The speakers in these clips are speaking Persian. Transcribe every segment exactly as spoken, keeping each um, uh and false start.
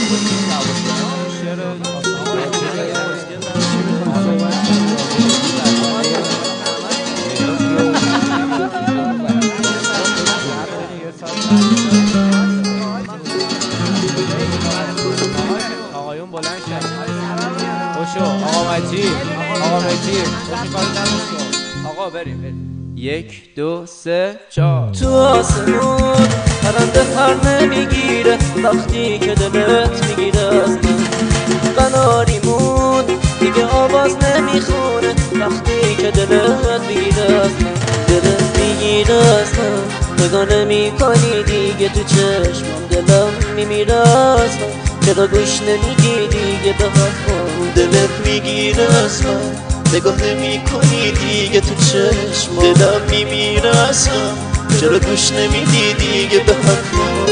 آقایون بلند شد. خوشو آقا مجید، آقا مجید آقا بریم بریم. یک دو سه چهار. تو آسمون پرنده پر نمیگیره وقتی که دلت میگیره از من. قناریمون دیگه آواز نمیخونه وقتی که دلت میگیره از من. دلت میگیره از من، نگاه نمیکنی دیگه تو چشمم. دلم میمیره از من، چرا گوش نمیدی دیگه به حرفم. دلت میگیره از من، نگاه نمی کنی دیگه تو چشم. دلم میمیره از من، چرا گوش نمیدی دیگه به حرفم.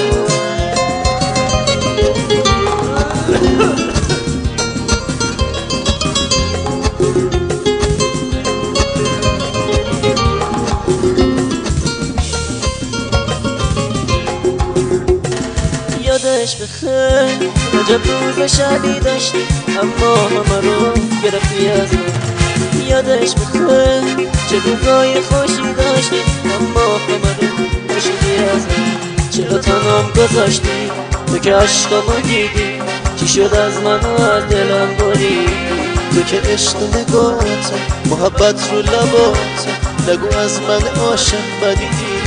یادش بخیر عجب روز شبی داشتی اما همه رو گرفتی از من. یادش بخیر چه روزای خوشی داشتی اما همه رو کشیدی از من. چرا تنهام گذاشتی تو که عشقامو دیدی؟ چی شد از من و از دلم بریدی؟ تو که عشق و نگاهت، محبت رو لبات، نگو از من عاشق بدیدی.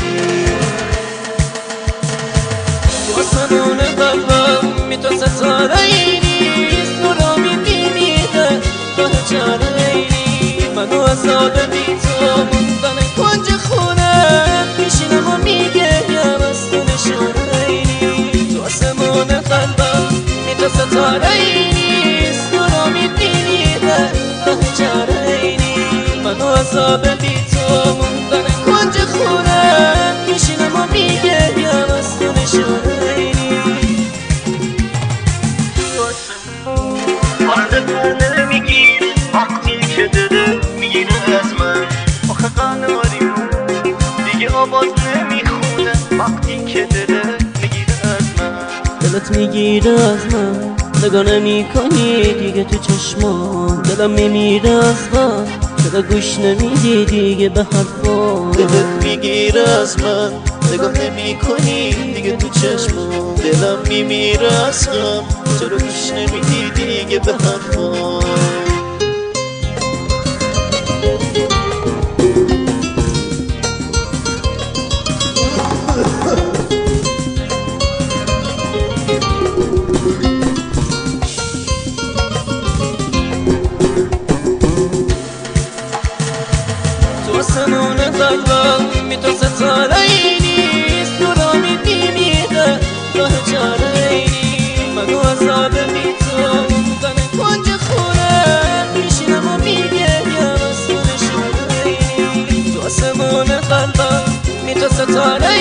تو آسمون قلبم می تو ستاره ای نیست، نورا می بیمیده راه چاره ای نیست. منو عذاب بی تو موندن کنج خونه میشینم و میگریم از تو نشانه ای نیست. تو آسمون قلبم می تو ستاره ای نیست، نورا می بیمیده راه چاره ای نیست. منو عذاب بی تو موندن کنج خونه میشینم و میگریم از تو نشانه آواز نمیخونه وقتی که دلت میگیره از من. دلت میگیره از من، نگاه نمی کنی دیگه تو چشمام. دلم میمیره از من، چرا گوش نمیدی دیگه به حرفام. دلت میگیره از من، نگاه نمی کنی دیگه تو چشمام. دلم میمیره از من، چرا گوش نمیدی دیگه به حرفام. تو آسمون قلبم می تو ستاره ای نیست، نورا می بیمیده راه چاره ای نیست. منو عذاب بی تو موندن کنج خونه میشینم و میگریم از تو نشانه ای نیست. تو آسمون قلبم می تو ستاره